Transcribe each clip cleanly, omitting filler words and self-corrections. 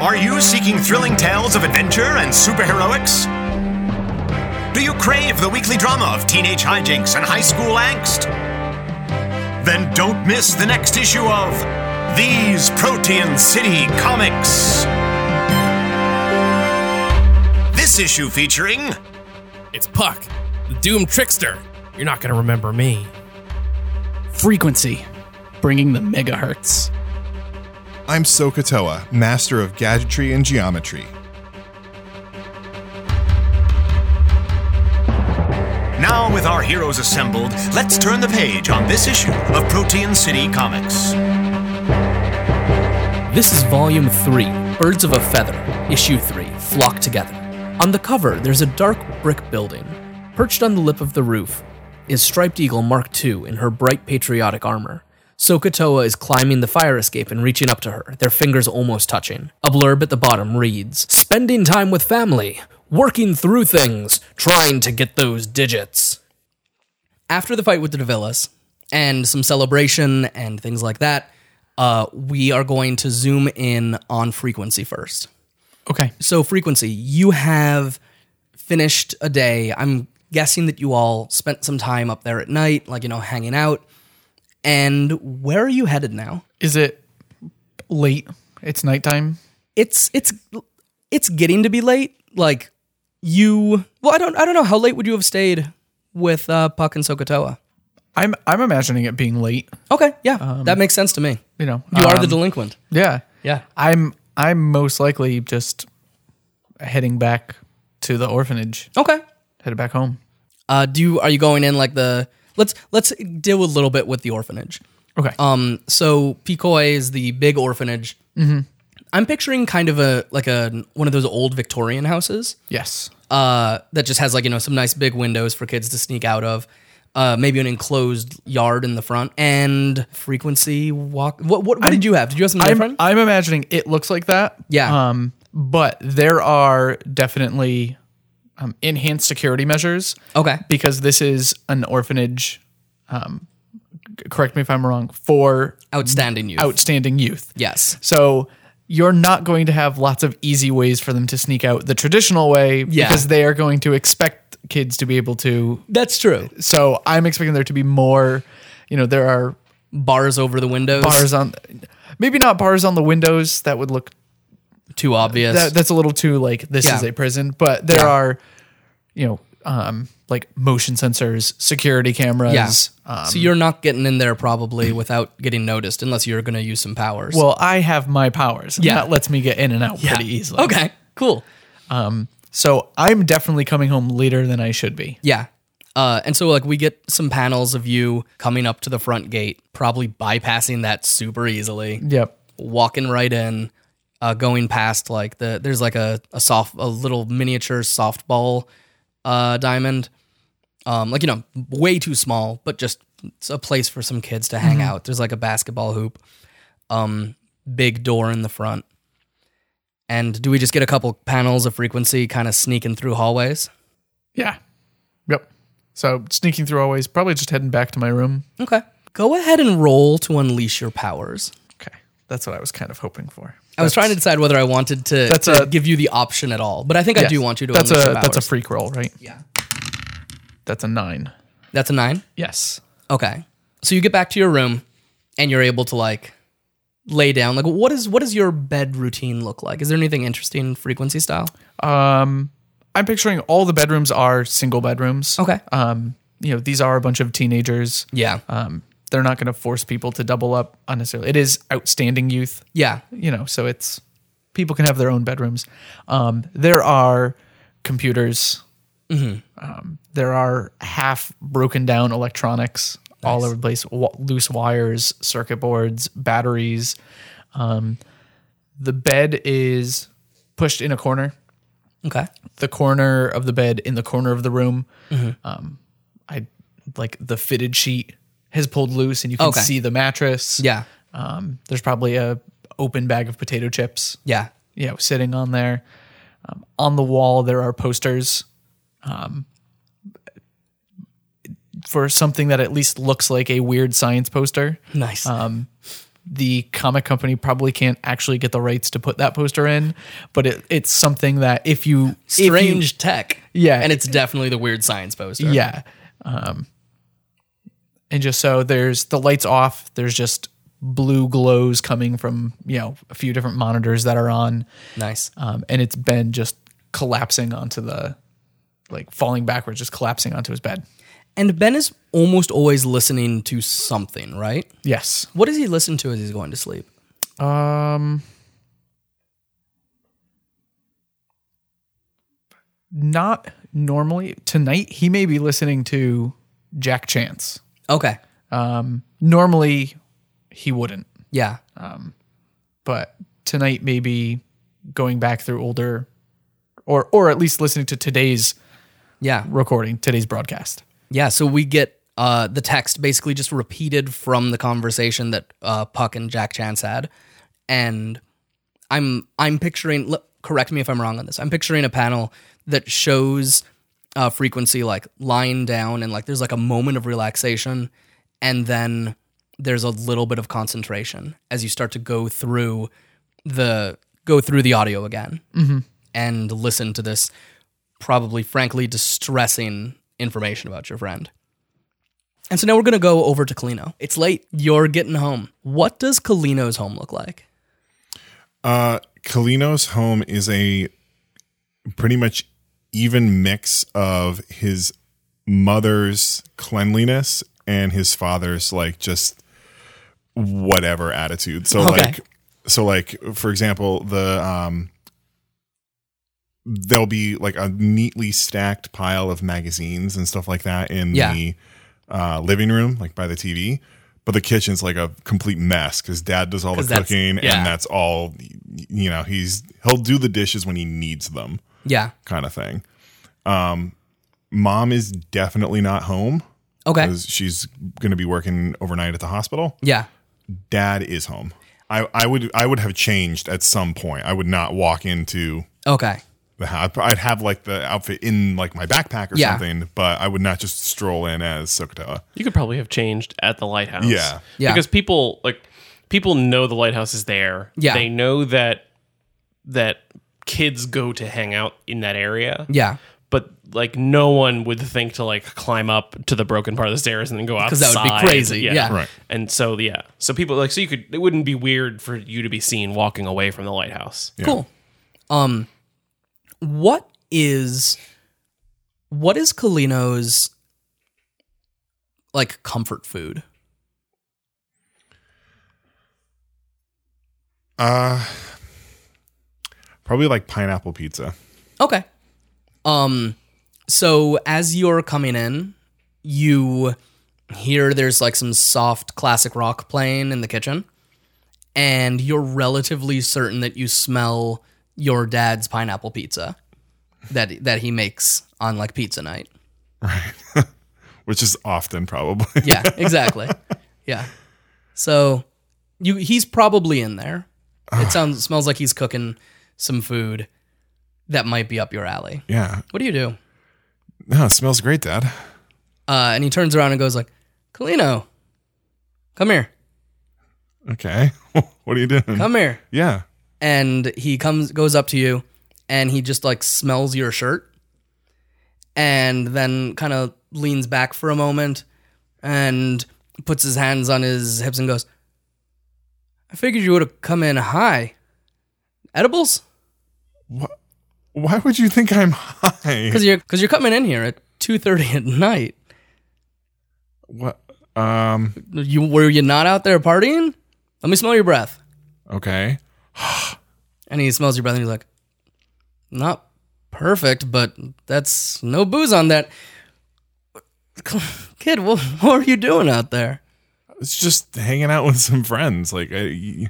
Are you seeking thrilling tales of adventure and superheroics? Do you crave the weekly drama of teenage hijinks and high school angst? Then don't miss the next issue of These Protean City Comics. This issue featuring... It's Puck, the Doom Trickster. You're not going to remember me. Frequency, bringing the megahertz. I'm Sokotoa, master of gadgetry and geometry. Now, with our heroes assembled, let's turn the page on this issue of Protean City Comics. This is Volume 3, Birds of a Feather, Issue 3, Flock Together. On the cover, there's a dark brick building. Perched on the lip of the roof is Striped Eagle Mark II in her bright patriotic armor. Sokotoa is climbing the fire escape and reaching up to her, their fingers almost touching. A blurb at the bottom reads, "Spending time with family, working through things, trying to get those digits." After the fight with the Devillas, and some celebration and things like that, we are going to zoom in on Frequency first. Okay. So, Frequency, you have finished a day. I'm guessing that you all spent some time up there at night, hanging out. And where are you headed now? Is it late? It's nighttime? It's getting to be late. I don't know. How late would you have stayed with Puck and Sokotoa? I'm imagining it being late. Okay, yeah. That makes sense to me. You are the delinquent. Yeah. Yeah. I'm most likely just heading back to the orphanage. Okay. Headed back home. Are you going in let's deal a little bit with the orphanage. Okay. So Picoy is the big orphanage. Mm-hmm. I'm picturing kind of one of those old Victorian houses. Yes. That just has some nice big windows for kids to sneak out of. Maybe an enclosed yard in the front and Frequency walk. What did you have? Did you have something different? I'm imagining it looks like that. Yeah. But there are definitely enhanced security measures. Okay. Because this is an orphanage, correct me if I'm wrong, for outstanding youth. Yes. So you're not going to have lots of easy ways for them to sneak out the traditional way because they are going to expect kids to be able to. That's true. So I'm expecting there to be more, there are bars over the windows. Maybe not bars on the windows. That would look too obvious. That's a little too this is a prison, but there are, motion sensors, security cameras. Yeah. So you're not getting in there probably without getting noticed unless you're going to use some powers. Well, I have my powers. Yeah. That lets me get in and out pretty easily. Okay, cool. So I'm definitely coming home later than I should be. Yeah. And so we get some panels of you coming up to the front gate, probably bypassing that super easily. Yep. Walking right in, going past there's a little miniature softball diamond. Way too small, but just it's a place for some kids to hang out. There's a basketball hoop, big door in the front. And do we just get a couple panels of Frequency kind of sneaking through hallways? Yeah. Yep. So sneaking through hallways, probably just heading back to my room. Okay. Go ahead and roll to unleash your powers. Okay. That's what I was kind of hoping for. I was trying to decide whether I wanted to give you the option at all, but I think I do want you to unleash your powers. That's a freak roll, right? Yeah. That's a 9. That's a 9? Yes. Okay. So you get back to your room and you're able to lay down. What does your bed routine look like? Is there anything interesting Frequency style? I'm picturing all the bedrooms are single bedrooms. Okay. These are a bunch of teenagers. Yeah. They're not going to force people to double up unnecessarily. It is outstanding youth. Yeah. So it's people can have their own bedrooms. There are computers. Mm-hmm. There are half broken down electronics all over the place, loose wires, circuit boards, batteries. The bed is pushed in a corner. Okay. The corner of the bed in the corner of the room. Mm-hmm. The fitted sheet has pulled loose and you can see the mattress. Yeah. There's probably a open bag of potato chips. Yeah. Sitting on there. On the wall, there are posters for something that at least looks like a weird science poster. Nice. the comic company probably can't actually get the rights to put that poster in, but it's something that if you tech. Yeah. And it's definitely the Weird Science poster. Yeah. And just so there's the lights off, there's just blue glows coming from, a few different monitors that are on. Nice. And it's Ben just collapsing onto falling backwards, just collapsing onto his bed. And Ben is almost always listening to something, right? Yes. What does he listen to as he's going to sleep? Not normally. Tonight, he may be listening to Jack Chance. Okay. Normally, he wouldn't. Yeah. But tonight, maybe going back through older, or at least listening to today's recording, today's broadcast. Yeah, so we get the text basically just repeated from the conversation that Puck and Jack Chance had. And I'm picturing, correct me if I'm wrong on this, I'm picturing a panel that shows Frequency like lying down and like there's like a moment of relaxation, and then there's a little bit of concentration as you start to go through the audio again and listen to this probably frankly distressing information about your friend. And so now we're going to go over to Kalino. It's late. You're getting home. What does Kalino's home look like? Kalino's home is a pretty much even mix of his mother's cleanliness and his father's like just whatever attitude. So for example, there'll be like a neatly stacked pile of magazines and stuff like that in the living room, like by the TV. But the kitchen's like a complete mess because Dad does all the cooking, and that's all. He'll do the dishes when he needs them. Yeah, kind of thing. Mom is definitely not home. Okay, because she's going to be working overnight at the hospital. Yeah, Dad is home. I would have changed at some point. I would not walk into the house. I'd have like the outfit in like my backpack or something, but I would not just stroll in as SoHo. You could probably have changed at the lighthouse. Yeah. Because people know the lighthouse is there. Yeah. They know that kids go to hang out in that area. Yeah. But like no one would think to like climb up to the broken part of the stairs and then go outside. Because that would be crazy. Yeah. Right. And so so people like it wouldn't be weird for you to be seen walking away from the lighthouse. Yeah. Cool. What is Kalino's like comfort food? Probably like pineapple pizza. Okay. So as you're coming in, you hear there's like some soft classic rock playing in the kitchen, and you're relatively certain that you smell your dad's pineapple pizza that he makes on like pizza night. Right. Which is often probably. Yeah, exactly. Yeah. So he's probably in there. It smells like he's cooking some food that might be up your alley. Yeah. What do you do? No, it smells great, Dad. And he turns around and goes like, Kalino, come here. Okay. What are you doing? Come here. Yeah. And he goes up to you, and he just like smells your shirt, and then kind of leans back for a moment and puts his hands on his hips and goes, I figured you would have come in high. Edibles? What? Why would you think I'm high? Because you're coming in here at 2:30 at night. What? Were you not out there partying? Let me smell your breath. Okay. And he smells your breath and he's like, not perfect, but that's no booze on that. Kid, what are you doing out there? It's just hanging out with some friends. Like, There's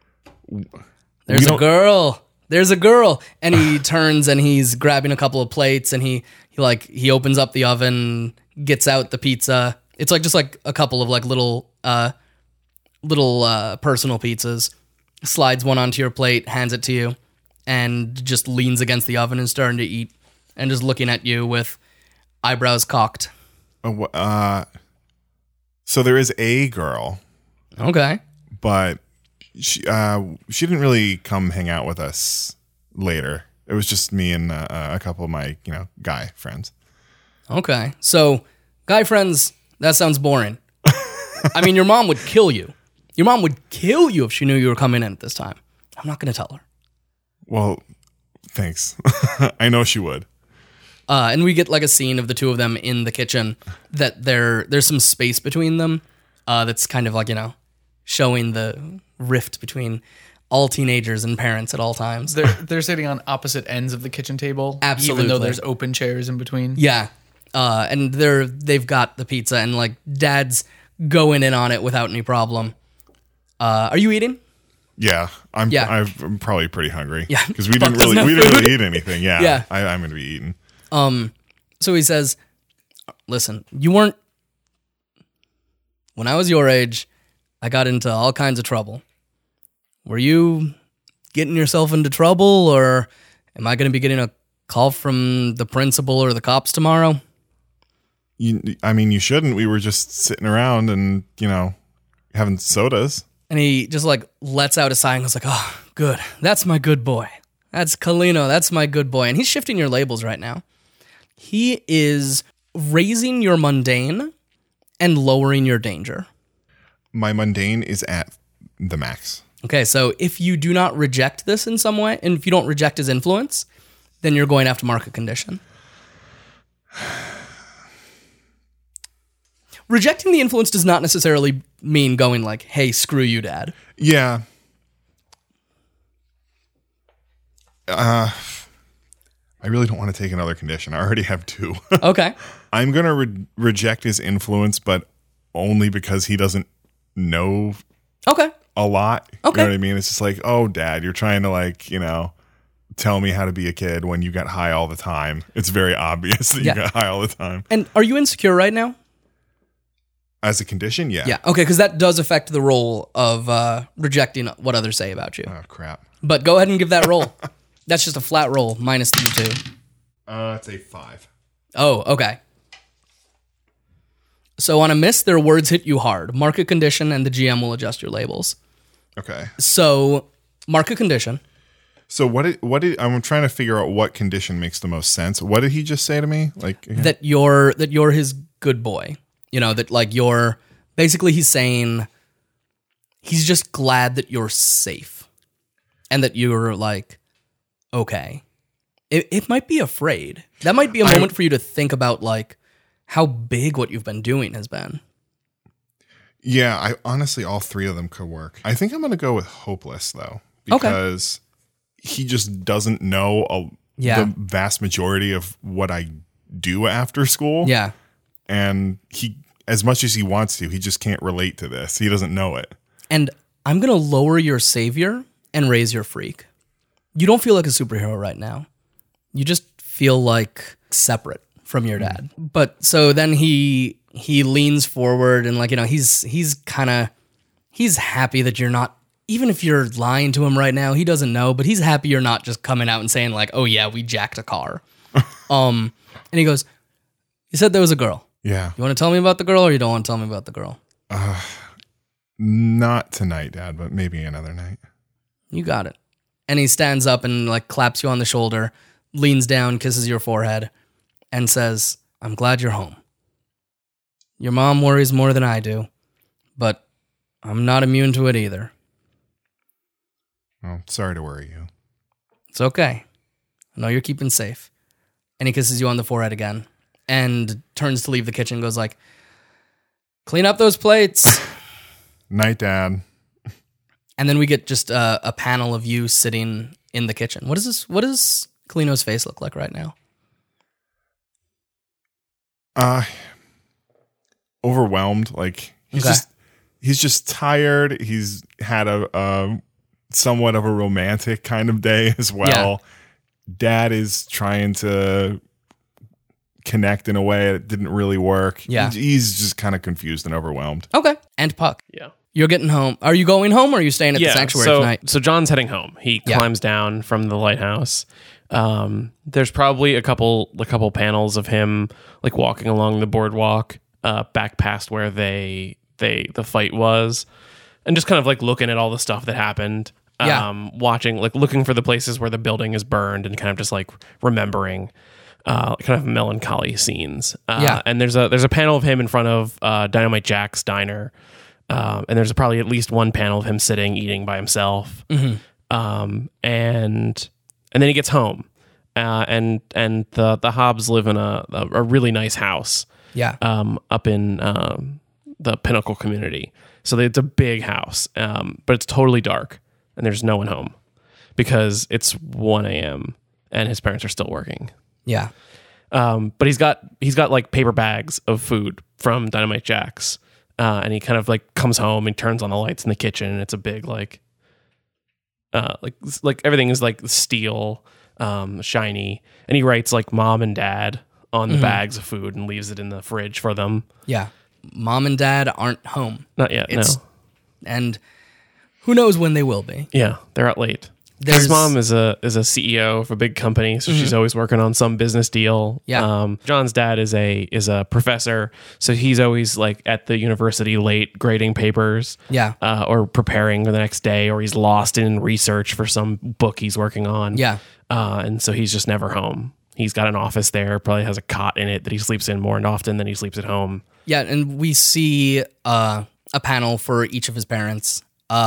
a girl. There's a girl. And he turns and he's grabbing a couple of plates, and he opens up the oven, gets out the pizza. It's like just like a couple of like little personal pizzas. Slides one onto your plate, hands it to you, and just leans against the oven and starting to eat, and just looking at you with eyebrows cocked. So there is a girl. Okay. but she didn't really come hang out with us later. It was just me and a couple of my guy friends. Okay, so guy friends, that sounds boring. I mean, your mom would kill you. Your mom would kill you if she knew you were coming in at this time. I'm not going to tell her. Well, thanks. I know she would. And we get like a scene of the two of them in the kitchen that there's some space between them that's kind of like, showing the rift between all teenagers and parents at all times. They're sitting on opposite ends of the kitchen table. Absolutely. Even though there's open chairs in between. Yeah. And they've got the pizza and like dad's going in on it without any problem. Are you eating? Yeah, I'm probably pretty hungry. Yeah, because we didn't really eat anything. Yeah, yeah. I'm gonna be eating. So he says, "Listen, you weren't. When I was your age, I got into all kinds of trouble. Were you getting yourself into trouble, or am I going to be getting a call from the principal or the cops tomorrow?" You shouldn't. We were just sitting around and having sodas. And he just like lets out a sigh and goes like, "Oh, good. That's my good boy. That's Kalino. That's my good boy." And he's shifting your labels right now. He is raising your mundane and lowering your danger. My mundane is at the max. Okay, so if you do not reject this in some way, and if you don't reject his influence, then you're going to have to mark a condition. Rejecting the influence does not necessarily mean going like, "Hey, screw you, Dad." Yeah. I really don't want to take another condition. I already have 2. Okay. I'm going to reject his influence, but only because he doesn't know Okay. a lot. Okay. You know what I mean? It's just like, oh, Dad, you're trying to tell me how to be a kid when you got high all the time. It's very obvious that you got high all the time. And are you insecure right now? As a condition, yeah. Yeah. Okay, because that does affect the role of rejecting what others say about you. Oh, crap. But go ahead and give that roll. That's just a flat roll minus the 2. It's a 5. Oh, okay. So on a miss, their words hit you hard. Mark a condition, and the GM will adjust your labels. Okay. So mark a condition. So what did I'm trying to figure out what condition makes the most sense. What did he just say to me? Like that you're his good boy. That like you're basically he's saying he's just glad that you're safe and that you're like okay. It might be afraid. That might be a moment for you to think about like how big what you've been doing has been. Yeah, I honestly all 3 of them could work. I think I'm going to go with hopeless though, because he just doesn't know the vast majority of what I do after school. Yeah. And he, as much as he wants to, he just can't relate to this. He doesn't know it. And I'm going to lower your savior and raise your freak. You don't feel like a superhero right now. You just feel like separate from your dad. But so then he leans forward and like, he's happy that you're not, even if you're lying to him right now, he doesn't know, but he's happy you're not just coming out and saying like, "Oh yeah, we jacked a car." And he goes, "You said there was a girl. Yeah. You want to tell me about the girl or you don't want to tell me about the girl?" Not tonight, Dad, but maybe another night. You got it. And he stands up and like claps you on the shoulder, leans down, kisses your forehead, and says, "I'm glad you're home. Your mom worries more than I do, but I'm not immune to it either." Well, sorry to worry you. It's okay. I know you're keeping safe. And he kisses you on the forehead again and turns to leave the kitchen and goes like, "Clean up those plates." Night, Dad. And then we get just a panel of you sitting in the kitchen. What does Kalino's face look like right now? Overwhelmed. Like he's just tired. He's had a somewhat of a romantic kind of day as well. Yeah. Dad is trying to connect in a way that didn't really work. Yeah. He's just kind of confused and overwhelmed. Okay. And Puck. Yeah. You're getting home. Are you going home or are you staying at the sanctuary tonight? So John's heading home. He climbs down from the lighthouse. There's probably a couple panels of him like walking along the boardwalk back past where the fight was. and just kind of like looking at all the stuff that happened. Watching, like looking for the places where the building is burned and kind of just like remembering kind of melancholy scenes. And there's a panel of him in front of Dynamite Jack's diner. And there's probably at least one panel of him sitting, eating by himself. And then he gets home. And the Hobbs live in a really nice house. Up in the Pinnacle community. So it's a big house, but it's totally dark. And there's no one home because it's 1 a.m. and his parents are still working. But he's got like paper bags of food from Dynamite Jack's, and he kind of like comes home and turns on the lights in the kitchen, and it's a big like everything is like steel, shiny, and he writes like mom and dad on the bags of food and leaves it in the fridge for them. Mom and dad aren't home. Not yet. No. And who knows when they will be? Yeah, they're out late. His mom is a CEO of a big company, so she's always working on some business deal. John's dad is a professor, so he's always like at the university late grading papers. Or preparing for the next day, or he's lost in research for some book he's working on. And so he's just never home. He's got an office there, probably has a cot in it that he sleeps in more often than he sleeps at home. And we see a panel for each of his parents.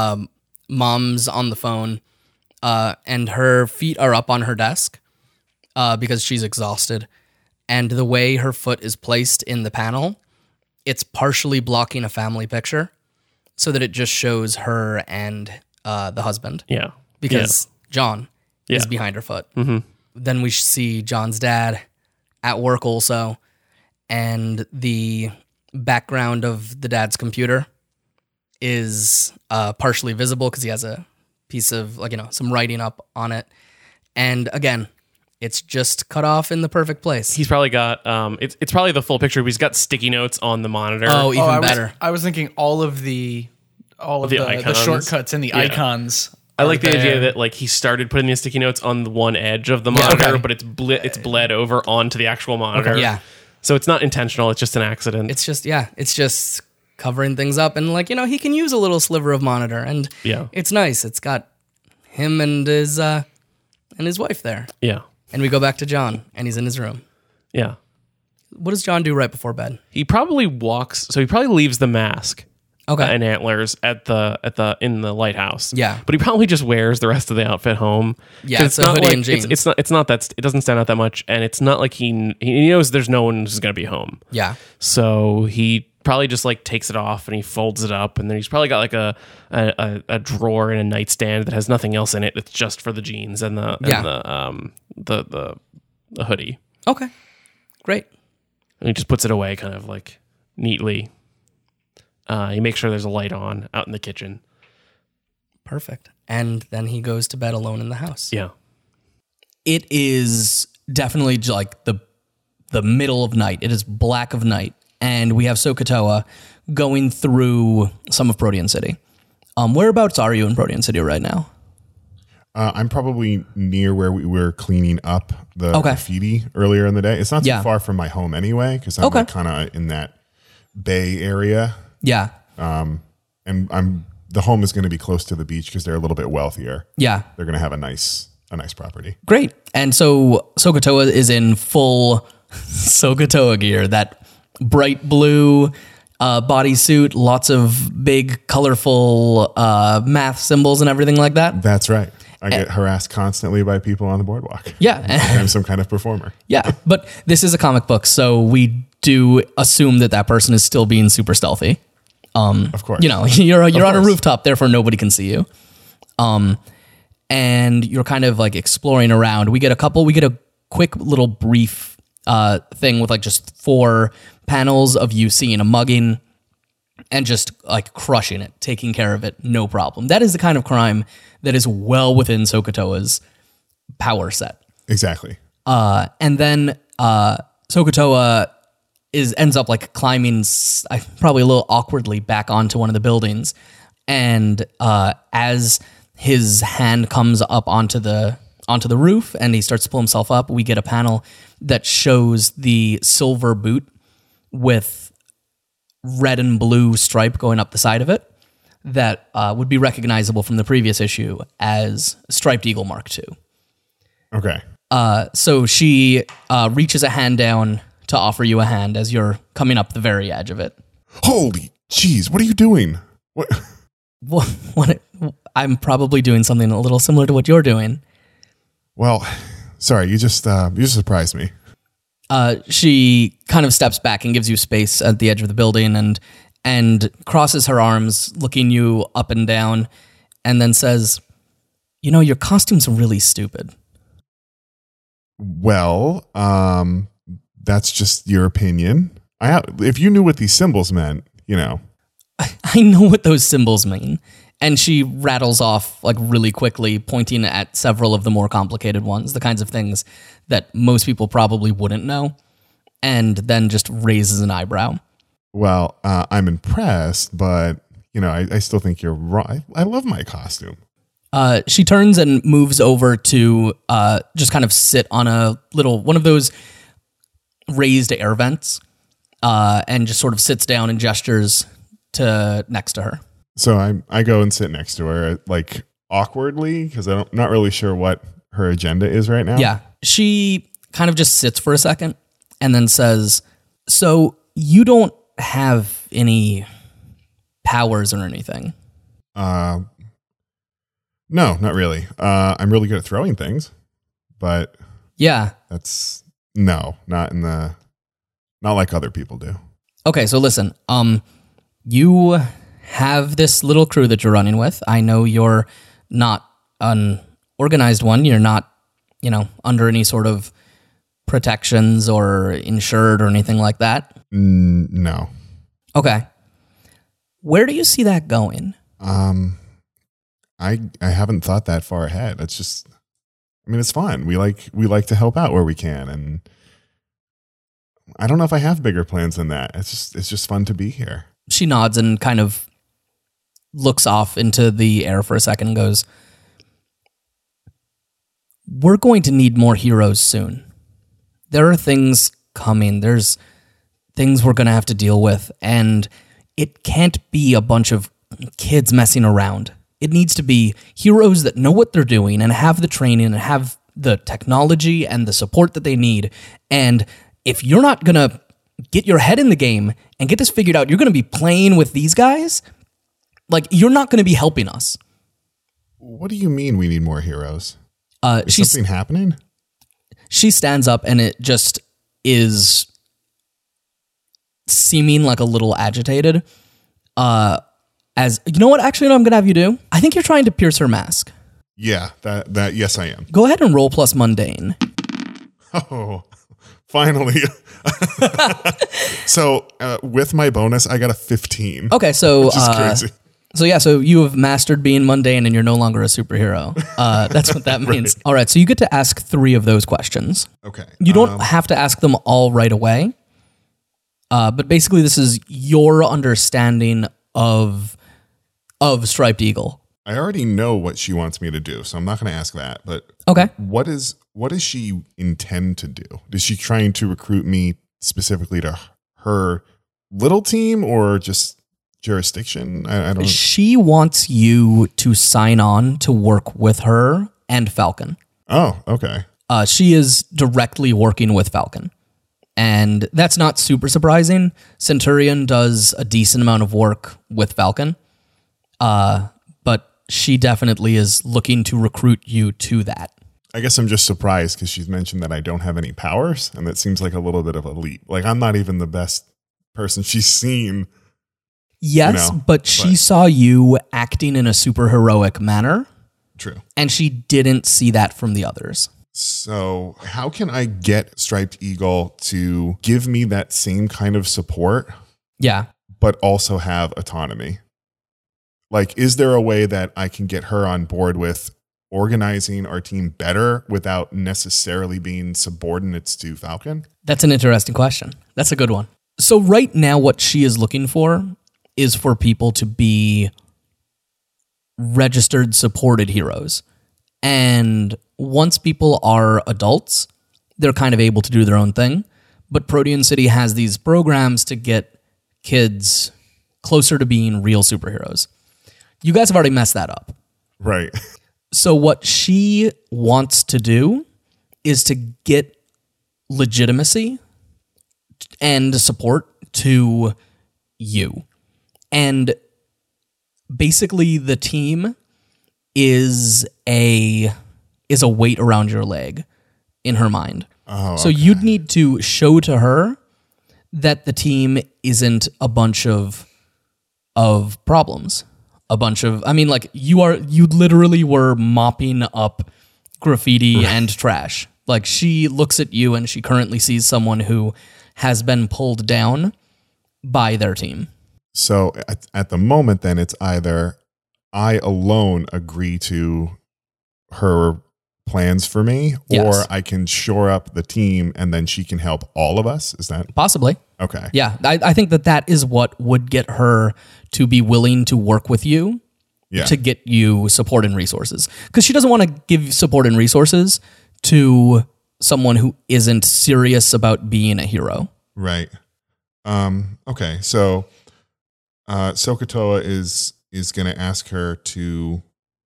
Mom's on the phone, and her feet are up on her desk because she's exhausted. And the way her foot is placed in the panel, it's partially blocking a family picture so that it just shows her and the husband. Because John is behind her foot. Then we see John's dad at work also, and the background of the dad's computer is partially visible because he has a piece of some writing up on it. And again, it's just cut off in the perfect place. He's probably got it's probably the full picture, but he's got sticky notes on the monitor. Even better. I was thinking all of the shortcuts and the icons. I like the idea that like he started putting the sticky notes on the one edge of the monitor, but it's bled over onto the actual monitor. So it's not intentional. It's just an accident. It's just covering things up, and he can use a little sliver of monitor, and it's nice. It's got him and his wife there. And we go back to John, and he's in his room. What does John do right before bed? He probably leaves the mask. And antlers in the lighthouse. But he probably just wears the rest of the outfit home. It's a hoodie and jeans. It's not that it doesn't stand out that much, and it's not like he knows there's no one who's going to be home. So he probably just like takes it off and he folds it up, and then he's probably got like a drawer and a nightstand that has nothing else in it. It's just for the jeans and the hoodie. Okay, great. And he just puts it away kind of like neatly. He makes sure there's a light on out in the kitchen. Perfect. And then he goes to bed alone in the house. It is definitely like the middle of night. It is black of night. And we have SoHCAHTOA going through some of Protean City. Whereabouts are you in Protean City right now? I'm probably near where we were cleaning up the graffiti earlier in the day. It's not too far from my home anyway, because I'm kind of in that bay area. And the home is going to be close to the beach because they're a little bit wealthier. They're going to have a nice property. Great. And so SoHCAHTOA is in full SoHCAHTOA gear, that bright blue bodysuit, lots of big, colorful math symbols and everything like that. That's right. I get harassed constantly by people on the boardwalk. I'm some kind of performer. But this is a comic book, so we do assume that person is still being super stealthy. Of course. You're on a rooftop, therefore nobody can see you. And you're kind of like exploring around. We get a quick little brief thing with like just 4 panels of you seeing a mugging and just like crushing it, taking care of it, no problem. That is the kind of crime that is well within SoHCAHTOA's power set. Exactly. And then SoHCAHTOA ends up like climbing probably a little awkwardly back onto one of the buildings. And as his hand comes up onto the roof and he starts to pull himself up, we get a panel that shows the silver boot with red and blue stripe going up the side of it. that would be recognizable from the previous issue as Striped Eagle Mark II. Okay. So she reaches a hand down to offer you a hand as you're coming up the very edge of it. Holy jeez, what are you doing? What? I'm probably doing something a little similar to what you're doing. Well, sorry, you just surprised me. She kind of steps back and gives you space at the edge of the building and crosses her arms, looking you up and down, and then says, "You know, your costume's really stupid." Well, that's just your opinion. If you knew what these symbols meant, you know. I know what those symbols mean. And she rattles off like really quickly, pointing at several of the more complicated ones, the kinds of things that most people probably wouldn't know, and then just raises an eyebrow. Well, I'm impressed, but, you know, I still think you're wrong. I love my costume. She turns and moves over to just kind of sit on a little, one of those raised air vents, and just sort of sits down and gestures to next to her. So I go and sit next to her, like awkwardly, because I'm not really sure what her agenda is right now. Yeah. She kind of just sits for a second and then says, "So you don't have any powers or anything?" No, not really. I'm really good at throwing things, but yeah, that's not like other people do. Okay, so listen, you have this little crew that you're running with. I know you're not an organized one. You're not, under any sort of protections or insured or anything like that. No. Okay. Where do you see that going? I haven't thought that far ahead. It's just, it's fun. We like to help out where we can, and I don't know if I have bigger plans than that. It's just fun to be here. She nods and kind of looks off into the air for a second and goes, "We're going to need more heroes soon. There are things coming. There's things we're going to have to deal with, and it can't be a bunch of kids messing around. It needs to be heroes that know what they're doing and have the training and have the technology and the support that they need. And if you're not going to get your head in the game and get this figured out, you're going to be playing with these guys, you're not going to be helping us." What do you mean we need more heroes? Is something happening? She stands up and it just is seeming like a little agitated. As you know what, actually, what I'm going to have you do? I think you're trying to pierce her mask. Yeah, that yes, I am. Go ahead and roll plus mundane. Oh, finally. So with my bonus, I got a 15. Okay, so which is crazy. So you have mastered being mundane and you're no longer a superhero. That's what that means. Right. All right, so you get to ask 3 of those questions. Okay. You don't have to ask them all right away. But basically this is your understanding of Striped Eagle. I already know what she wants me to do, so I'm not going to ask that. But okay, what does she intend to do? Is she trying to recruit me specifically to her little team or just jurisdiction? I don't know. She wants you to sign on to work with her and Falcon. Oh, okay. She is directly working with Falcon. And that's not super surprising. Centurion does a decent amount of work with Falcon. But she definitely is looking to recruit you to that. I guess I'm just surprised because she's mentioned that I don't have any powers, and that seems like a little bit of a leap. I'm not even the best person she's seen. Yes, but she saw you acting in a super heroic manner. True. And she didn't see that from the others. So how can I get Striped Eagle to give me that same kind of support? Yeah. But also have autonomy? Is there a way that I can get her on board with organizing our team better without necessarily being subordinates to Falcon? That's an interesting question. That's a good one. So right now, what she is looking for is for people to be registered, supported heroes. And once people are adults, they're kind of able to do their own thing. But Protean City has these programs to get kids closer to being real superheroes. You guys have already messed that up. Right. So what she wants to do is to get legitimacy and support to you. And basically the team is a weight around your leg in her mind. Oh, so you'd need to show to her that the team isn't a bunch of problems. A bunch of, I mean, like you literally were mopping up graffiti and trash. Like she looks at you and she currently sees someone who has been pulled down by their team. So at the moment, then it's either I alone agree to her plans for me, Yes. or I can shore up the team and then she can help all of us. Is that Possibly. okay? Yeah. I think that is what would get her to be willing to work with you Yeah. to get you support and resources. Because she doesn't want to give support and resources to someone who isn't serious about being a hero. Right. Okay. So SOHCAHTOA is going to ask her to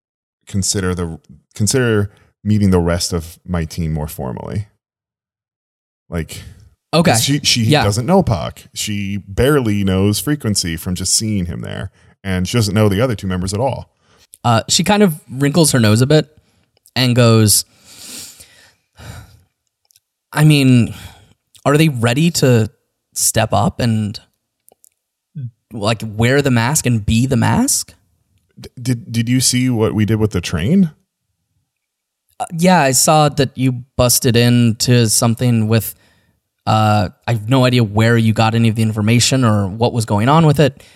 consider meeting the rest of my team more formally. Like, Okay. she doesn't know Puck. She barely knows Frequency from just seeing him there, and she doesn't know the other two members at all. She kind of wrinkles her nose a bit and goes, I mean, are they ready to step up and like wear the mask and be the mask? Did you see what we did with the train? Yeah, I saw that you busted into something with, I have no idea where you got any of the information or what was going on with it.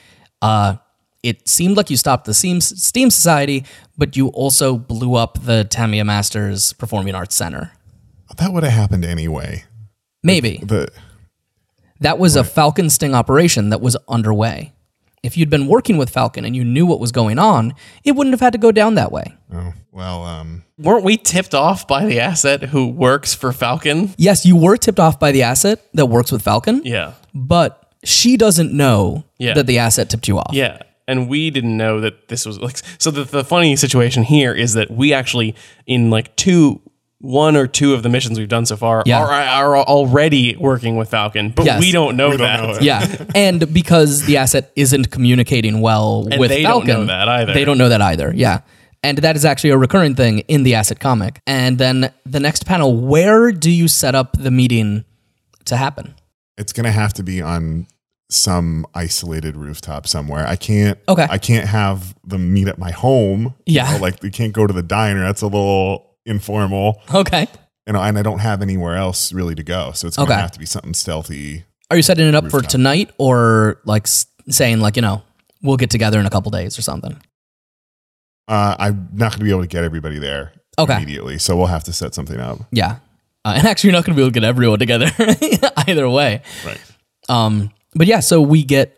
It seemed like you stopped the Steam Society, but you also blew up the Tamiya Masters Performing Arts Center. That would have happened anyway. Maybe. That was a Falcon Sting operation that was underway. If you'd been working with Falcon and you knew what was going on, it wouldn't have had to go down that way. Oh, well, Weren't we tipped off by the asset who works for Falcon? Yes, you were tipped off by the asset that works with Falcon, Yeah. but she doesn't know Yeah. that the asset tipped you off. Yeah. And we didn't know that this was like, so the funny situation here is that we actually, in like one or two of the missions we've done so far, Yeah. are already working with Falcon, but Yes. we don't know We don't that. know it. Yeah, and because the asset isn't communicating well And with they Falcon, don't know that either. They don't know that either. Yeah, and that is actually a recurring thing in the asset comic. And then the next panel, where do you set up the meeting to happen? it's going to have to be on some isolated rooftop somewhere. I can't have them meet at my home. Yeah. Like we can't go to the diner. That's a little informal. Okay, And I don't have anywhere else really to go. So it's going to Okay. have to be something stealthy. are you setting it up for Rooftop. tonight, or like saying like, you know, we'll get together in a couple days or something? I'm not going to be able to get everybody there Okay. immediately. So we'll have to set something up. Yeah, and actually, you're not going to be able to get everyone together either way. Right. But yeah, so we get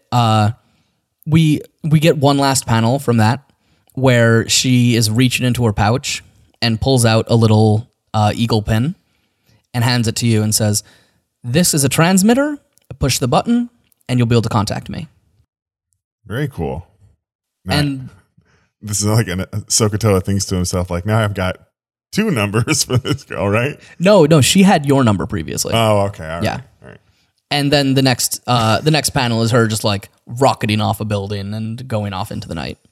we get one last panel from that where she is reaching into her pouch and pulls out a little eagle pin and hands it to you and says, "This is a transmitter. Push the button, and you'll be able to contact me." Very cool. Now, And this is like SOHCAHTOA thinks to himself, like, now I've got 2 numbers for this girl, right? no, she had your number previously. Oh, okay. All right. Yeah. All right. And then the next panel is her just like rocketing off a building and going off into the night.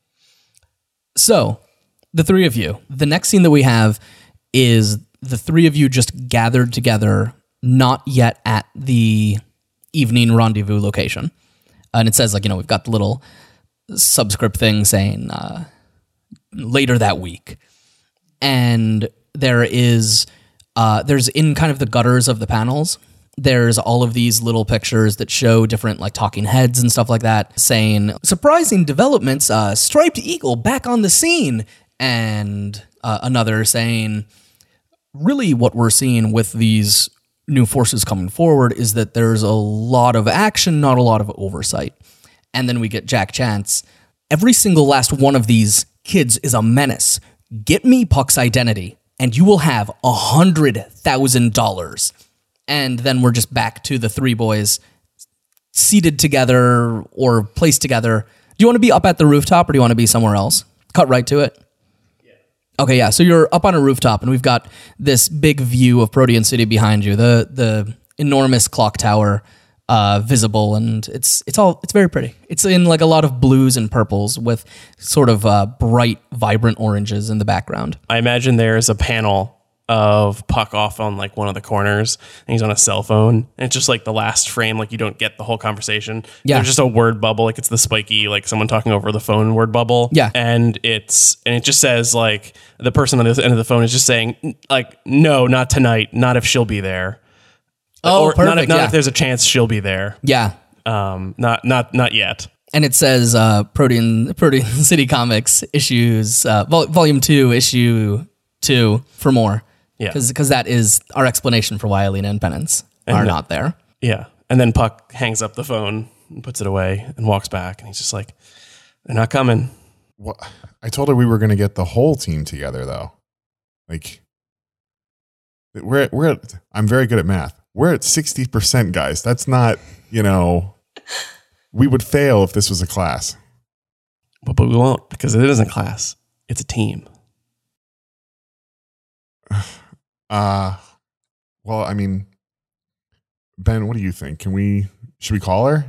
So, the three of you. The next scene that we have is the three of you just gathered together, not yet at the evening rendezvous location. And it says, like, you know, we've got the little subscript thing saying later that week. And there is, there's in kind of the gutters of the panels, there's all of these little pictures that show different like talking heads and stuff like that saying surprising developments, Striped Eagle back on the scene. And another saying really what we're seeing with these new forces coming forward is that there's a lot of action, not a lot of oversight. And then we get Jack Chance. Every single last one of these kids is a menace. Get me Puck's identity and you will have $100,000. And then we're just back to the three boys seated together or placed together. you want to be up at the rooftop or do you want to be somewhere else? Cut right to it. Okay, yeah. So you're up on a rooftop, and we've got this big view of Protean City behind you. The enormous clock tower visible, and it's very pretty. It's in like a lot of blues and purples with sort of bright, vibrant oranges in the background. I imagine there's a panel of Puck off on like one of the corners, and he's on a cell phone, and it's just like the last frame, like you don't get the whole conversation. Yeah, there's just a word bubble, like it's the spiky, like someone talking over the phone word bubble. Yeah, and it just says like the person on the end of the phone is just saying like, no, not tonight, not if she'll be there. Oh, or perfect. Not if there's a chance she'll be there. Yeah. Not yet. And it says Protean City Comics issues volume 2 issue 2 for more. Yeah, because that is our explanation for why Alina and Penance are not there. Yeah, and then Puck hangs up the phone and puts it away and walks back, and he's just like, "They're not coming." Well, I told her we were going to get the whole team together, though. Like, we're at, I'm very good at math. We're at 60%, guys. That's not, we would fail if this was a class. But we won't, because it isn't class. It's a team. Well, I mean, Ben, what do you think? Should we call her?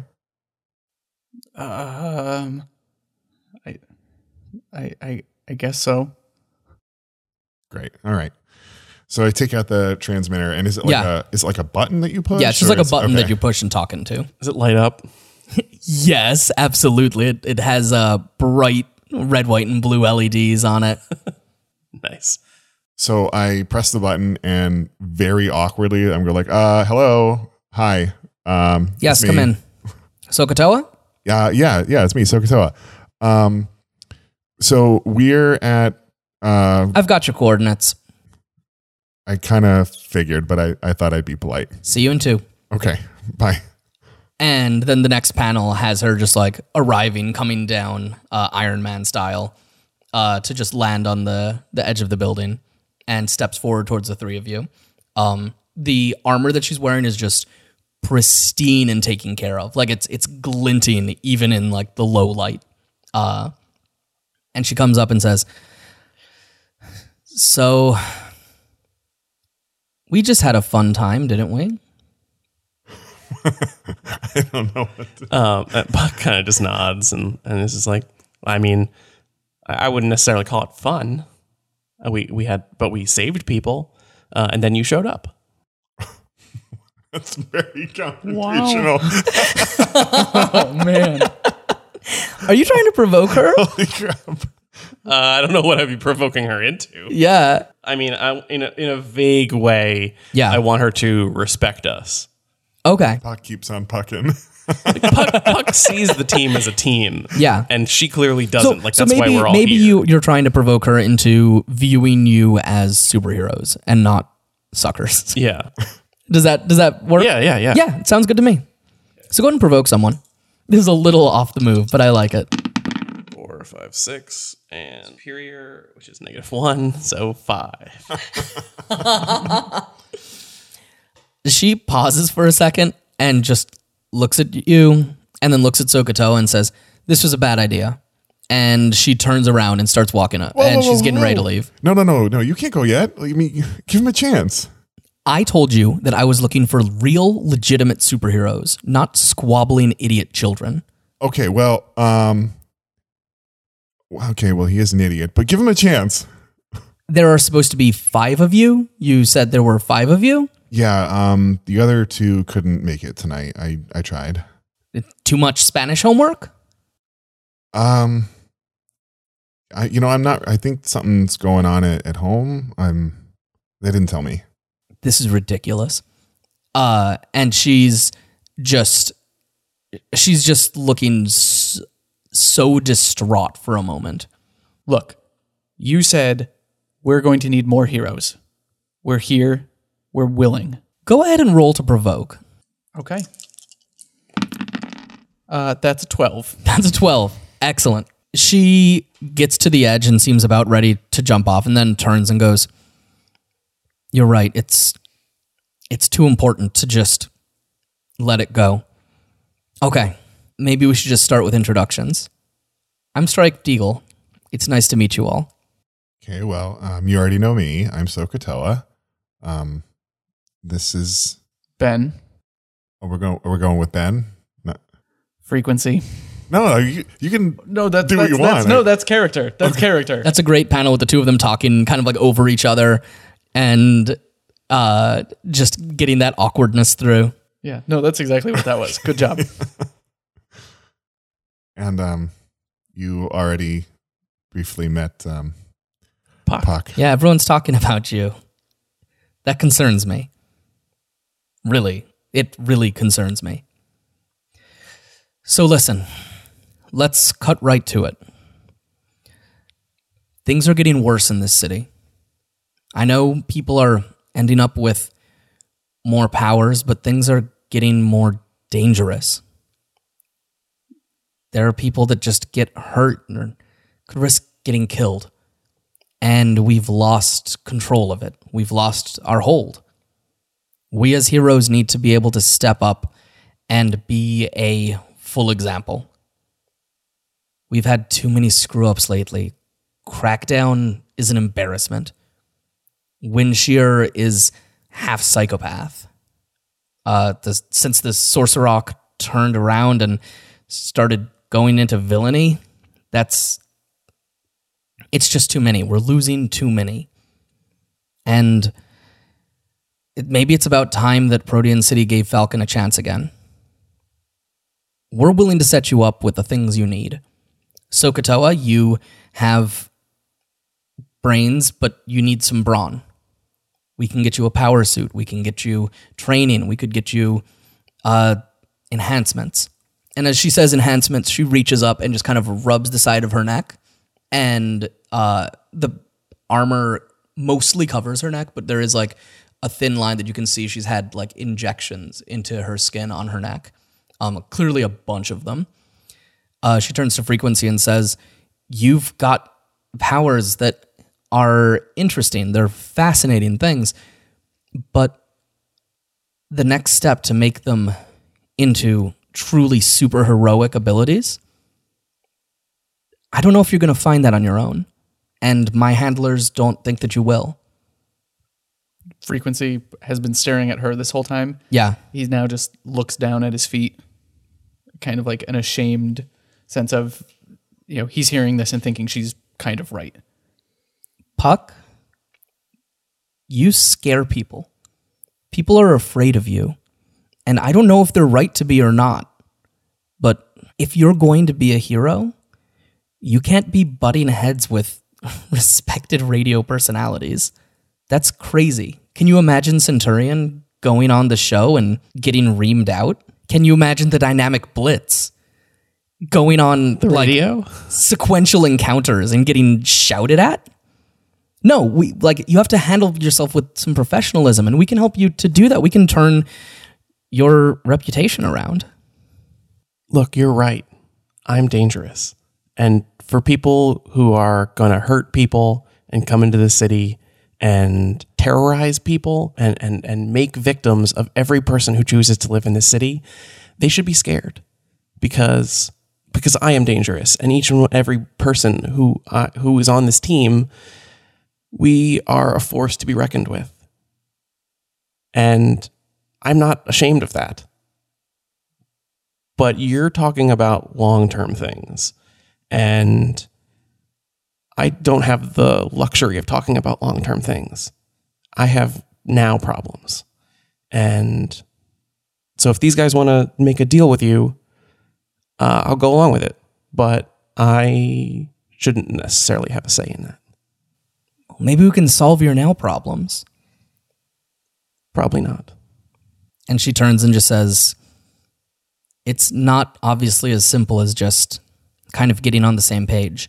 I guess so. Great. All right. So I take out the transmitter, and is it like a button that you push? Yeah, it's just like a button that you push and talk into. Does it light up? Yes, absolutely. It has bright red, white, and blue LEDs on it. Nice. So I press the button, and very awkwardly, I'm going like, hello, hi. Yes, come in. SoHoKoToa? Yeah, it's me, SoHoKoToa. So we're at... I've got your coordinates. I kind of figured, but I thought I'd be polite. See you in 2. Okay, bye. And then the next panel has her just like arriving, coming down Iron Man style to just land on the edge of the building and steps forward towards the 3 of you. The armor that she's wearing is just pristine and taken care of. Like it's glinting even in like the low light. And she comes up and says, "So we just had a fun time, didn't we?" I don't know what to Puck kind of just nods and this is like, I mean, I wouldn't necessarily call it fun. But we saved people, and then you showed up. That's very confrontational. Wow. Oh man. Are you trying to provoke her? Holy crap. I don't know what I'd be provoking her into. Yeah. I mean, in a vague way, I want her to respect us. Okay. Puck keeps on pucking. Puck sees the team as a team. Yeah. And she clearly doesn't. That's maybe, why we're all maybe here. you're trying to provoke her into viewing you as superheroes and not suckers. Yeah. Does that work? Yeah. Yeah, it sounds good to me. So go ahead and provoke someone. This is a little off the move, but I like it. 4, 5, 6, and superior, which is -1, so 5. She pauses for a second and just looks at you and then looks at SoHoKoToa and says, "This was a bad idea." And she turns around and starts walking up, she's getting ready to leave. No, you can't go yet. I mean, give him a chance. I told you that I was looking for real, legitimate superheroes, not squabbling idiot children. Okay, well, he is an idiot, but give him a chance. There are supposed to be 5 of you. You said there were 5 of you? Yeah, the other 2 couldn't make it tonight. I tried. Too much Spanish homework? I'm not, I think something's going on at home. They didn't tell me. This is ridiculous. And she's just looking so distraught for a moment. Look, you said we're going to need more heroes. We're here. We're willing. Go ahead and roll to provoke. Okay. That's a 12. That's a 12. Excellent. She gets to the edge and seems about ready to jump off and then turns and goes, "You're right. It's too important to just let it go. Okay. Maybe we should just start with introductions. I'm Striped Eagle. It's nice to meet you all. Okay, well, you already know me. I'm Sokotoa. This is Ben. Oh, we're going with Ben. No. Frequency. No, you can. No, that's do what you want. That's character. That's character. That's a great panel with the two of them talking kind of like over each other and just getting that awkwardness through. Yeah, no, that's exactly what that was. Good job. And you already briefly met Puck. Yeah, everyone's talking about you. That concerns me. Really. It really concerns me. So listen, let's cut right to it. Things are getting worse in this city. I know people are ending up with more powers, but things are getting more dangerous. There are people that just get hurt or could risk getting killed. And we've lost control of it. We've lost our hold. We as heroes need to be able to step up and be a full example. We've had too many screw-ups lately. Crackdown is an embarrassment. Windshear is half psychopath. Since the Sorcerok turned around and started going into villainy, it's just too many. We're losing too many. And maybe it's about time that Protean City gave Falcon a chance again. We're willing to set you up with the things you need. Sokotoa, you have brains, but you need some brawn. We can get you a power suit. We can get you training. We could get you enhancements. And as she says enhancements, she reaches up and just kind of rubs the side of her neck. And the armor mostly covers her neck, but there is like a thin line that you can see she's had like injections into her skin on her neck. Clearly a bunch of them. She turns to Frequency and says, "You've got powers that are interesting. They're fascinating things. But the next step to make them into truly super heroic abilities, I don't know if you're going to find that on your own. And my handlers don't think that you will." Frequency has been staring at her this whole time. Yeah. He now just looks down at his feet, kind of like an ashamed sense of, he's hearing this and thinking she's kind of right. Puck, you scare people. People are afraid of you. And I don't know if they're right to be or not. But if you're going to be a hero, you can't be butting heads with respected radio personalities. That's crazy. Can you imagine Centurion going on the show and getting reamed out? Can you imagine the Dynamic Blitz going on the radio? Sequential encounters and getting shouted at? No, you have to handle yourself with some professionalism, and we can help you to do that. We can turn your reputation around. Look, you're right. I'm dangerous. And for people who are going to hurt people and come into the city and terrorize people and make victims of every person who chooses to live in this city, they should be scared because I am dangerous. And each and every person who is on this team, we are a force to be reckoned with. And I'm not ashamed of that. But you're talking about long-term things. And I don't have the luxury of talking about long-term things. I have now problems. And so if these guys want to make a deal with you, I'll go along with it. But I shouldn't necessarily have a say in that. Maybe we can solve your now problems. Probably not. And she turns and just says, it's not obviously as simple as just kind of getting on the same page.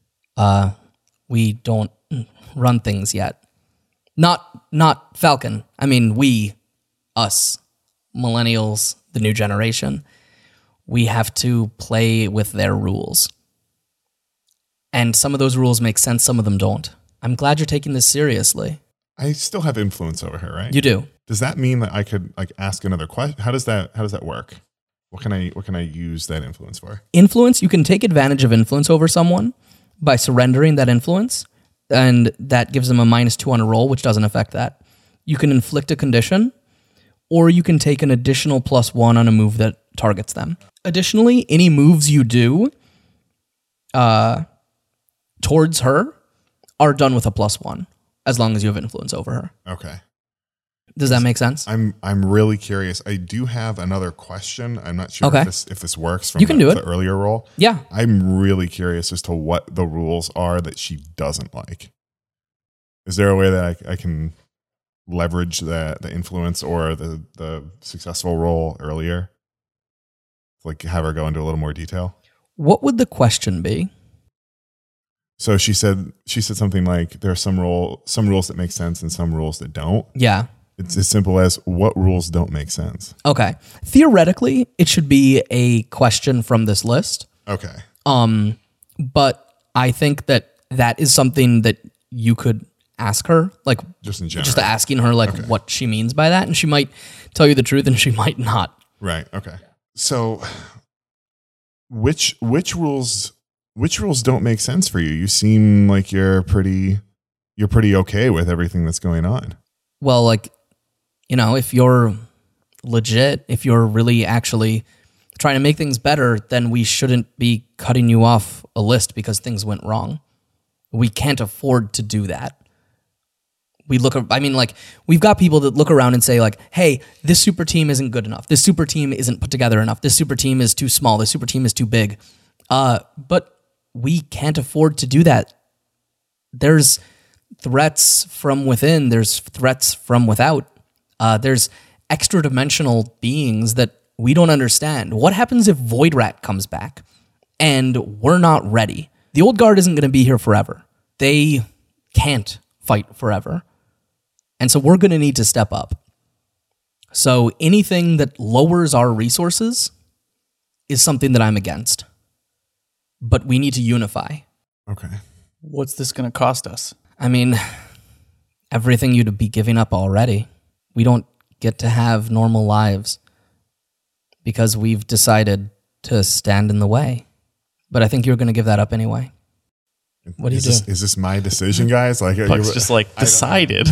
We don't run things yet. Not Falcon. I mean, us, millennials, the new generation, we have to play with their rules. And some of those rules make sense, some of them don't. I'm glad you're taking this seriously. I still have influence over her, right? You do. Does that mean that I could ask another question? How does that work? What can I use that influence for? Influence, you can take advantage of influence over someone by surrendering that influence, and that gives them a -2 on a roll, which doesn't affect that. You can inflict a condition, or you can take an additional +1 on a move that targets them. Additionally, any moves you do towards her are done with a +1, as long as you have influence over her. Okay. Does that make sense? I'm really curious. I do have another question. I'm not sure if this works from the earlier roll. Yeah. I'm really curious as to what the rules are that she doesn't like. Is there a way that I can leverage the influence or the successful roll earlier? Like have her go into a little more detail? What would the question be? So she said something like there are some rules that make sense and some rules that don't. Yeah. It's as simple as what rules don't make sense. Okay. Theoretically, it should be a question from this list. Okay. But I think that is something that you could ask her, like just in general. Just asking her what she means by that, and she might tell you the truth and she might not. Right. Okay. So which rules don't make sense for you? You seem like you're pretty okay with everything that's going on. Well, if you're legit, if you're really actually trying to make things better, then we shouldn't be cutting you off a list because things went wrong. We can't afford to do that. We've got people that look around and say hey, this super team isn't good enough. This super team isn't put together enough. This super team is too small. This super team is too big. But we can't afford to do that. There's threats from within. There's threats from without. There's extra dimensional beings that we don't understand. What happens if Void Rat comes back and we're not ready? The old guard isn't going to be here forever. They can't fight forever. And so we're going to need to step up. So anything that lowers our resources is something that I'm against. But we need to unify. Okay. What's this going to cost us? I mean, everything you'd be giving up already. We don't get to have normal lives because we've decided to stand in the way. But I think you're going to give that up anyway. What do you do? Is this my decision, guys? Puck's just decided.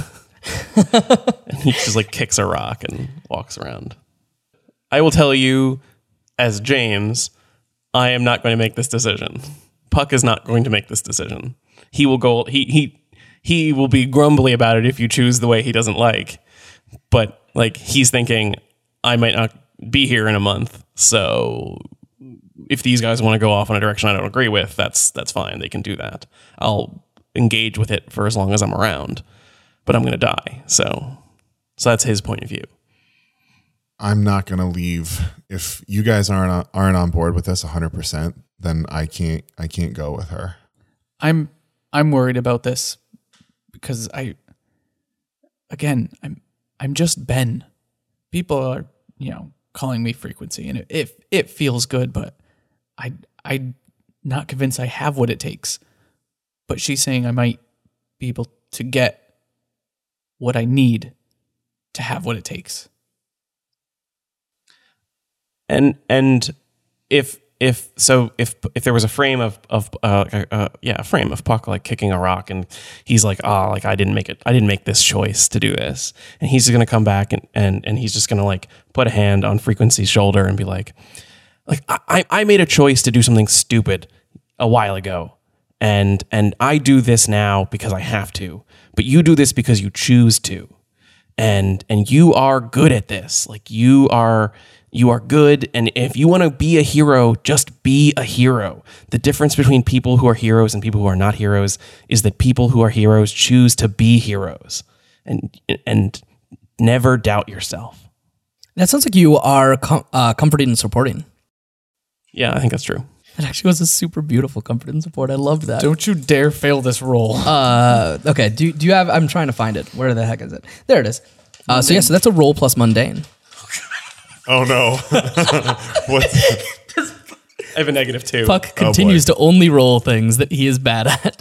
And he just kicks a rock and walks around. I will tell you, as James, I am not going to make this decision. Puck is not going to make this decision. He will go. He will be grumbly about it if you choose the way he doesn't like. But he's thinking, I might not be here in a month, so if these guys want to go off in a direction I don't agree with, that's fine. They can do that. I'll engage with it for as long as I'm around, but I'm going to die. So that's his point of view. I'm not going to leave. If you guys aren't on board with this 100%, then I can't go with her. I'm worried about this because I'm just Ben. People are, calling me Frequency, and it feels good, but I'm not convinced I have what it takes. But she's saying I might be able to get what I need to have what it takes. And if there was a frame of Puck kicking a rock, and he's I didn't make this choice to do this, and he's going to come back and he's just going to put a hand on Frequency's shoulder and be I made a choice to do something stupid a while ago, and I do this now because I have to, but you do this because you choose to, and you are good at this. You are good, and if you want to be a hero, just be a hero. The difference between people who are heroes and people who are not heroes is that people who are heroes choose to be heroes, and never doubt yourself. That sounds like you are comforting and supporting. Yeah, I think that's true. It actually was a super beautiful comfort and support. I loved that. Don't you dare fail this roll. Okay, do you have... I'm trying to find it. Where the heck is it? There it is. So that's a roll plus mundane. Oh no. What? I have a -2. Puck continues to only roll things that he is bad at.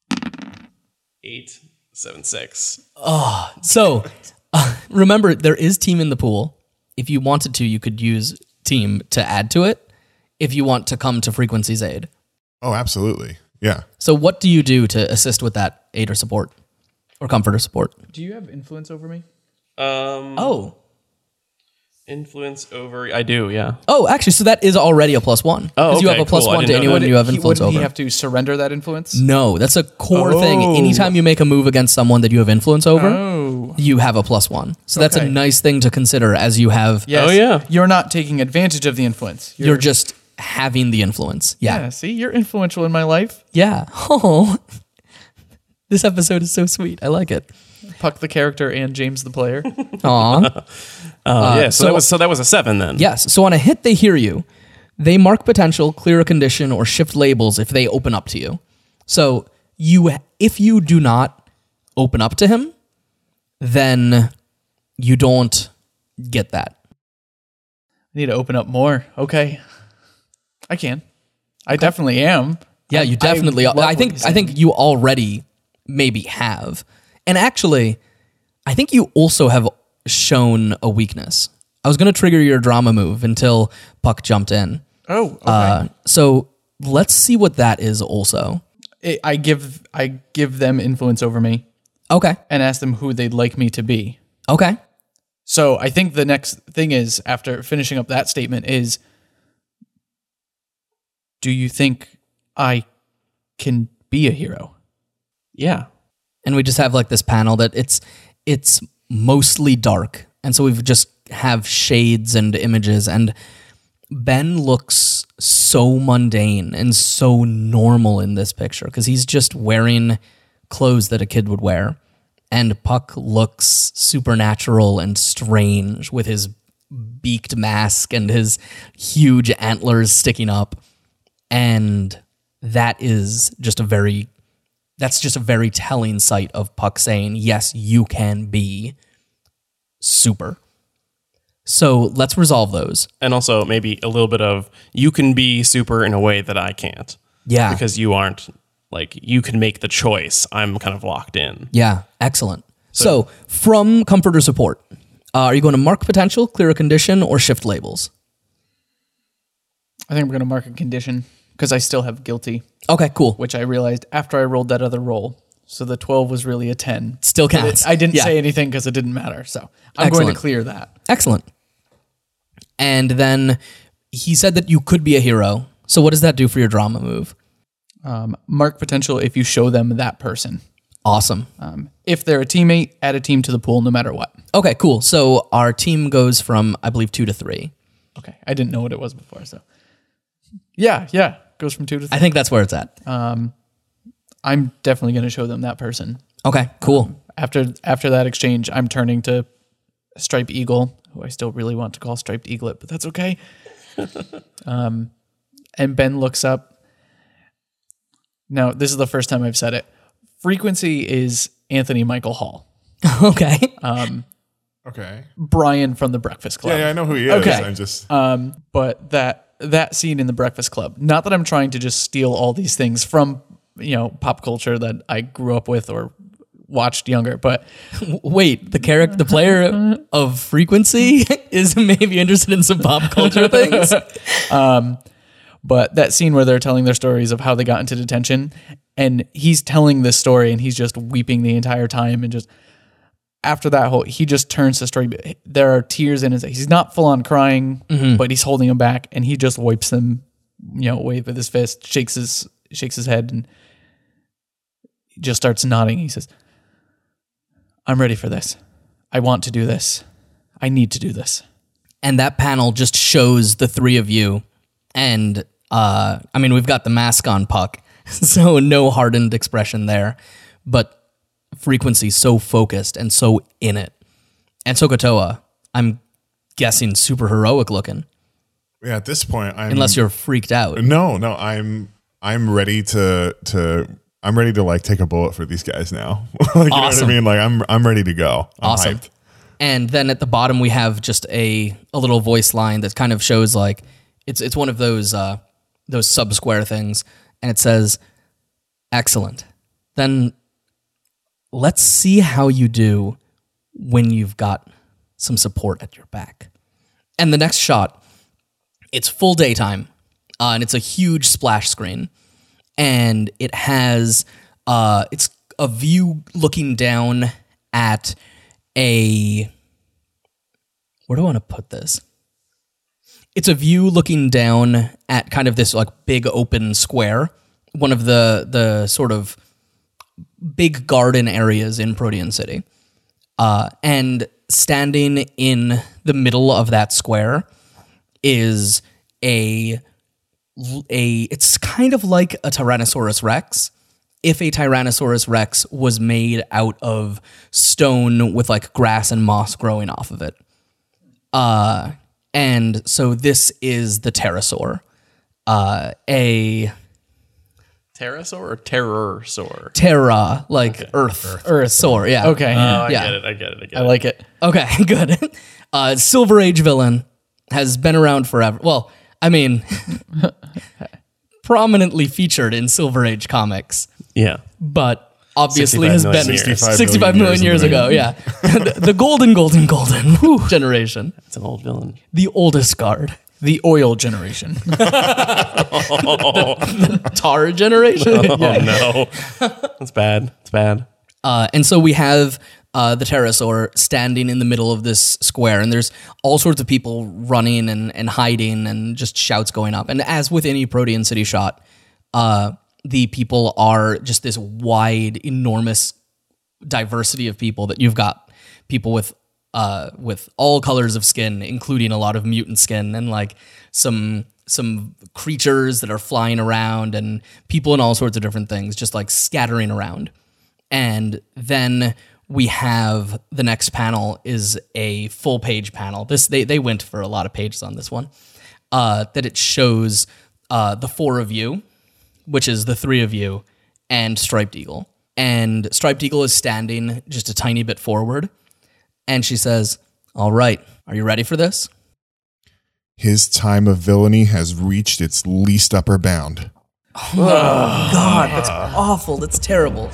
8, 7, 6. So remember, there is team in the pool. If you wanted to, you could use team to add to it if you want to come to Frequency's aid. Oh, absolutely. Yeah. So what do you do to assist with that aid or support or comfort or support? Do you have influence over me? Influence over... I do, yeah. Oh, actually, so that is already a +1. Because you have a +1 to anyone you have influence over. Would he have to surrender that influence? No, that's a core thing. Anytime you make a move against someone that you have influence over, you have a +1. So that's a nice thing to consider as you have... Yes. Oh, yeah. You're not taking advantage of the influence. You're just having the influence. Yeah. See, you're influential in my life. Yeah. Oh, this episode is so sweet. I like it. Puck the character and James the player. Aw. So that was a 7 then. Yes. So on a hit, they hear you. They mark potential, clear a condition, or shift labels if they open up to you. So if you do not open up to him, then you don't get that. I need to open up more. Okay. I can. I definitely am. Yeah, you definitely are. I think you already maybe have. And actually, I think you also have shown a weakness. I was going to trigger your drama move until Puck jumped in. Oh, okay. So let's see what that is also. I give them influence over me. Okay. And ask them who they'd like me to be. Okay. So I think the next thing is, after finishing up that statement, is, do you think I can be a hero? Yeah. And we just have like this panel that it's mostly dark. And so we just have shades and images, and Ben looks so mundane and so normal in this picture because he's just wearing clothes that a kid would wear. And Puck looks supernatural and strange with his beaked mask and his huge antlers sticking up. And that's just a very telling sight of Puck saying, yes, you can be super. So let's resolve those. And also maybe a little bit of, you can be super in a way that I can't. Yeah. Because you aren't, you can make the choice. I'm kind of locked in. Yeah, excellent. So from comfort or support, are you going to mark potential, clear a condition, or shift labels? I think I'm going to mark a condition because I still have guilty. Okay, cool. Which I realized after I rolled that other roll. So the 12 was really a 10. Still counts. I didn't say anything because it didn't matter. So I'm going to clear that. Excellent. And then he said that you could be a hero. So what does that do for your drama move? Mark potential if you show them that person. Awesome. If they're a teammate, add a team to the pool no matter what. Okay, cool. So our team goes from, I believe, 2 to 3. Okay. I didn't know what it was before. So yeah. Goes from 2 to 3. I think that's where it's at. I'm definitely going to show them that person. Okay, cool. After that exchange, I'm turning to Striped Eagle, who I still really want to call Striped Eaglet, but that's okay. And Ben looks up. Now, this is the first time I've said it. Frequency is Anthony Michael Hall. Okay. Okay. Brian from the Breakfast Club. Yeah, I know who he is. Okay. I'm just... But that scene in the Breakfast Club, not that I'm trying to just steal all these things from, pop culture that I grew up with or watched younger, but wait, the player of Frequency is maybe interested in some pop culture things. But that scene where they're telling their stories of how they got into detention, and he's telling this story and he's just weeping the entire time, and just after that he just turns to story. There are tears in his eyes. He's not full on crying, but he's holding them back, and he just wipes them, away with his fist, shakes his head, and just starts nodding. He says, I'm ready for this. I want to do this. I need to do this. And that panel just shows the three of you. And, we've got the mask on Puck, so no hardened expression there. But Frequency so focused and so in it. And Sokotoa, I'm guessing super heroic looking. Yeah, at this point, unless you're freaked out. No, I'm ready to I'm ready to take a bullet for these guys now. You know what I mean? I'm ready to go. I'm awesome. Hyped. And then at the bottom we have just a little voice line that kind of shows it's one of those sub-square things, and it says, "Excellent. Then let's see how you do when you've got some support at your back." And the next shot It's full daytime, and it's a huge splash screen, and it has it's a view looking down at a. Where do I want to put this? It's a view looking down at kind of this like big open square, one of the sort of big garden areas in Protean City. And standing in the middle of that square is it's kind of like a Tyrannosaurus Rex, if a Tyrannosaurus Rex was made out of stone with like grass and moss growing off of it. And so this is the pterosaur. A pterosaur or terrorsaur? Terra, like okay. Earth saur, yeah. Okay. I get it. I like it. Okay, good. Silver Age villain, has been around forever. Well, I mean, prominently featured in Silver Age comics. Yeah. But obviously has been 65 million years ago. Yeah. the golden generation. That's an old villain. The oldest guard. The oil generation. The tar generation. Oh, no. That's bad. It's bad. And so we have the pterosaur standing in the middle of this square, and there's all sorts of people running and hiding and just shouts going up. And as with any Protean City shot, the people are just this wide, enormous diversity of people that you've got people with all colors of skin, including a lot of mutant skin and like some creatures that are flying around and people in all sorts of different things, just like scattering around. And then we have the next panel is a full page panel. They went for a lot of pages on this one. That it shows the four of you, which is the three of you, and Striped Eagle. And Striped Eagle is standing just a tiny bit forward. And she says, "All right, are you ready for this?" His time of villainy has reached its least upper bound. Oh God, that's awful. That's terrible.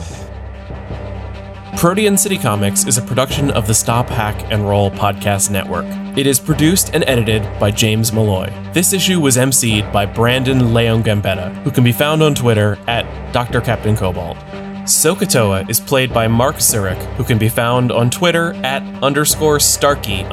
Protean City Comics is a production of the Stop, Hack, and Roll podcast network. It is produced and edited by James Malloy. This issue was emceed by Brandon Leon Gambetta, who can be found on Twitter at Dr. Captain Cobalt. Sokotoa is played by Mark Zurich, who can be found on Twitter at _Starkey_.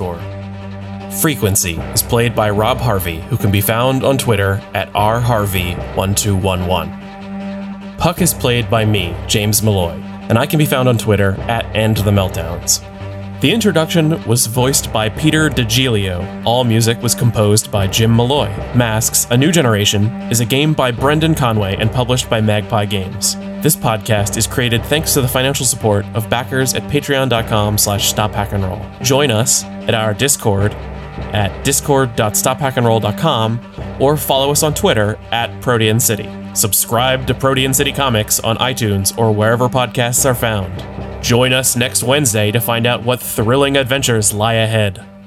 Frequency is played by Rob Harvey, who can be found on Twitter at rharvey1211. Puck is played by me, James Malloy, and I can be found on Twitter at @EndTheMeltdowns. The introduction was voiced by Peter DiGilio. All music was composed by Jim Malloy. Masks: A New Generation is a game by Brendan Conway and published by Magpie Games. This podcast is created thanks to the financial support of backers at patreon.com/stophackandroll. Join us at our Discord at discord.stophackandroll.com or follow us on Twitter at Protean City. Subscribe to Protean City Comics on iTunes or wherever podcasts are found. Join us next Wednesday to find out what thrilling adventures lie ahead.